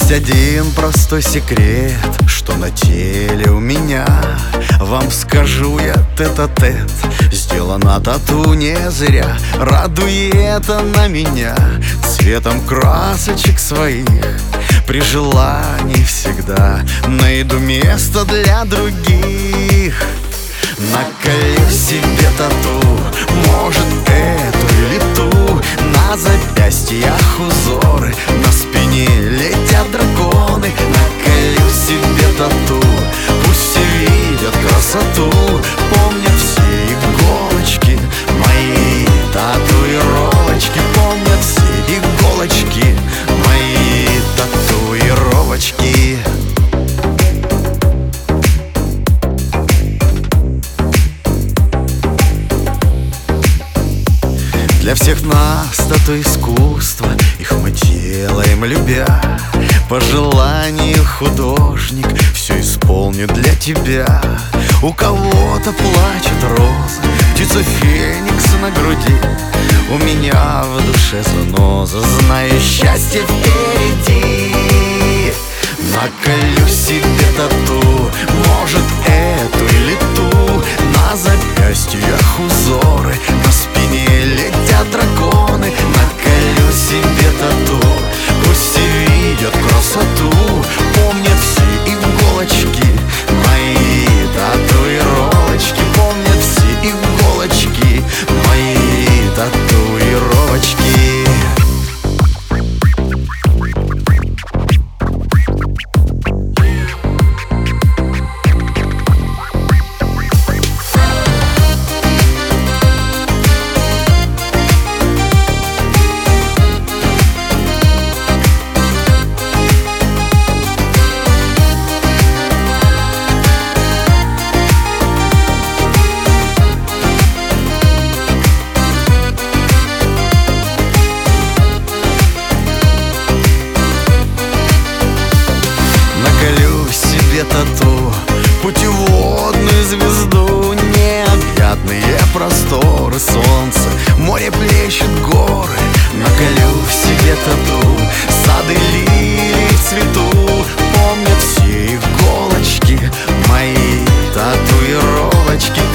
Есть один простой секрет, что на теле у меня. Вам скажу я тет-а-тет, сделана тату не зря. Радует она меня цветом красочек своих. При желании всегда найду место для других. Наколю себе тату, может эту или ту. На запястьях узоры, на спине летят драконы. Наколю себе тату, пусть все видят красоту. Помнят все иголочки, мои татуировочки. Помнят все иголочки, мои татуировочки. Для всех нас тату искусство, их мы делаем любя. По желанию художник все исполнит для тебя. У кого-то плачет роза, птица феникс на груди. У меня в душе заноза, знаю, счастье впереди. Наколю себе тату, может эту или ту. На запястьях узоры, на спине летят драконы. Наколю себе тату, пусть все видят красоту. Помнят все иголочки, мои татуировочки. Помнят все иголочки, мои татуировочки. Тату, путеводную звезду, необъятные просторы, солнце, море плещет горы. Наколю в себе тату, сады лилий в цвету. Помнят все иголочки, мои татуировочки.